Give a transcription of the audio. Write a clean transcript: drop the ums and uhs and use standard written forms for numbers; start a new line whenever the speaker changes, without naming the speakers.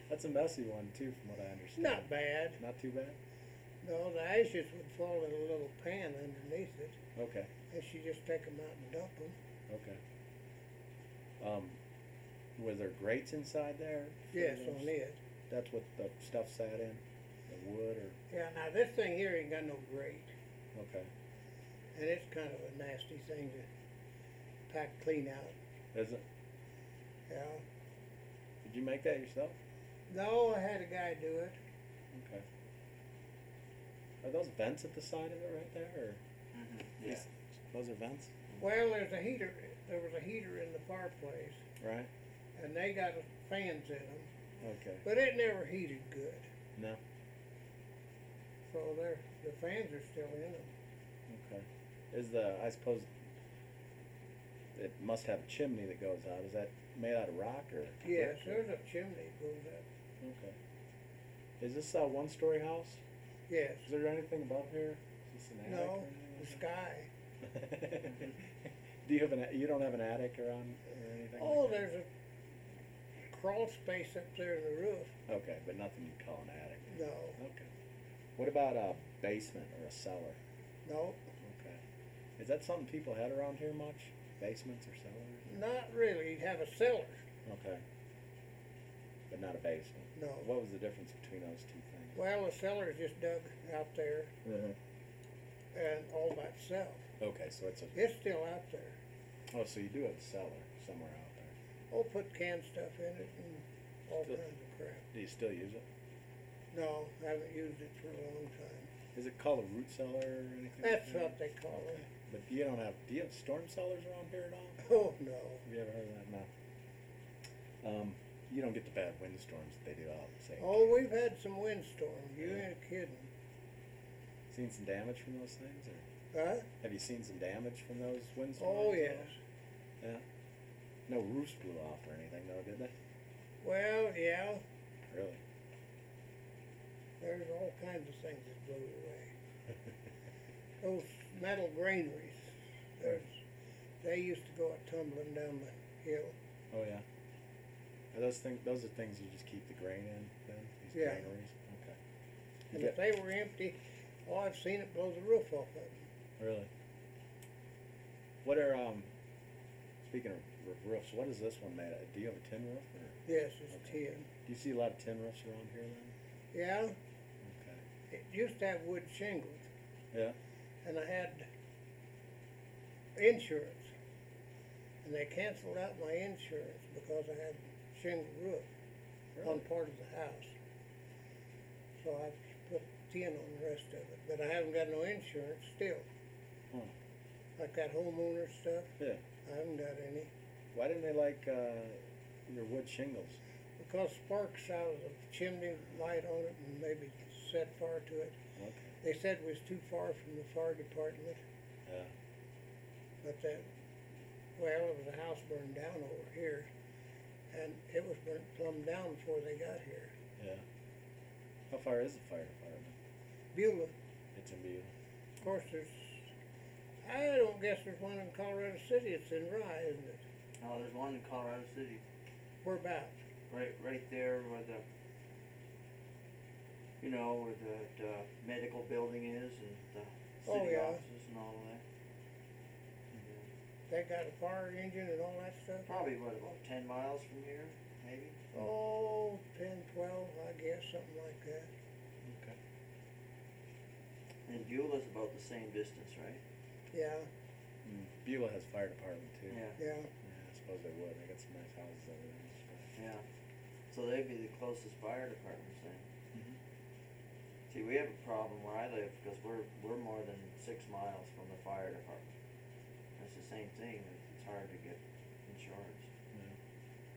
That's a messy one too, from what I understand.
Not bad.
Not too bad.
No, the ashes would fall in a little pan underneath it,
Okay.
and she just take them out and dump them.
Okay. Was there grates inside there? for
Yes,
those?
on it.
That's what the stuff sat in, the wood, or
Yeah, now this thing here ain't got no grate,
okay.
and it's kind of a nasty thing to pack clean out.
Is it?
Yeah.
Did you make that yourself?
No, I had a guy do it.
Okay. Are those vents at the side of it right there, or
Yeah.
those are vents?
Well, there's a heater. There was a heater in the fireplace,
Right.
and they got fans in them,
Okay.
but it never heated good.
No.
So the fans are still in them.
Okay. I suppose it must have a chimney that goes out. Is that made out of rock or?
Yes,
brick, or-
there's a chimney that goes up.
Okay. Is this a one-story house?
Yes.
Is there anything above here? Is this an attic?
No,
or
the
anything
sky.
like that? Do you have you don't have an attic around or anything?
Oh,
like that?
there's a crawl space up there in the roof.
Okay, but nothing you'd call an attic.
No,
Okay. What about a basement or a cellar?
no,
Okay. Is that something people had around here much? Basements or cellars?
not really. You'd have a cellar.
Okay. But not a basement.
No.
What was the difference between those two things?
Well, the cellar's just dug out there and all by itself.
Okay, so it's a.
It's still out there.
Oh, so you do have a cellar somewhere out there.
Oh, put canned stuff in it and all
Still-
kinds of crap.
Do you still use it?
No, I haven't used it for a long time.
Is it called a root cellar or anything?
That's
like
what
that?
they call
Okay.
them.
But you don't have. Do you have storm cellars around here at all?
Oh, no.
Have you ever heard of that? No. You don't get the bad windstorms that they do out in St.
Oh, we've had some windstorms. You
Yeah.
ain't kidding.
Seen some damage from those things, or
Huh?
have you seen some damage from those windstorms?
Oh,
at all?
yes.
Yeah. No roofs blew off or anything, though, did they?
Well, yeah.
Really?
There's all kinds of things that blew away. Those metal granaries, they used to go tumbling down the hill.
Oh yeah. Are those things? Those are things you just keep the grain in, then? These
Yeah.
granaries. Okay.
And if they were empty, oh, I've seen it blow the roof off of them.
Really? What are speaking of roofs? What is this one made of? Do you have a tin roof? Or?
Yes, it's
Okay.
tin.
Do you see a lot of tin roofs around here then?
Yeah,
Okay.
it used to have wood shingles,
Yeah.
and I had insurance, and they canceled out my insurance because I had shingle roof on part of the house. So I put tin on the rest of it, but I haven't got no insurance still.
Huh.
Like that homeowner stuff,
Yeah.
I haven't got any.
Why didn't they like your wood shingles?
Because sparks out of the chimney light on it and maybe set fire to it.
Okay.
They said it was too far from the fire department,
Yeah.
but well, it was a house burned down over here, and it was burnt plumb down before they got here.
Yeah. How far is the fire department?
Beulah,
It's in Beulah.
of course, I don't guess there's one in Colorado City. It's in Rye, isn't it?
Oh, there's one in Colorado City,
Whereabouts?
right there where the, where the medical building is and the
Oh,
city
yeah.
offices and all of that.
They got a fire engine and all that stuff?
Probably about 10 miles from here, maybe.
Oh, 10, 12, I guess, something like that.
Okay.
And Beulah's about the same distance, right?
Yeah,
Beulah has fire department too.
Yeah.
yeah.
Yeah, I suppose they would. They got some nice houses over there.
Yeah. So they'd be the closest fire departments then.
Mm-hmm.
See, we have a problem where I live because we're more than 6 miles from the fire department. It's the same thing. It's hard to get insurance.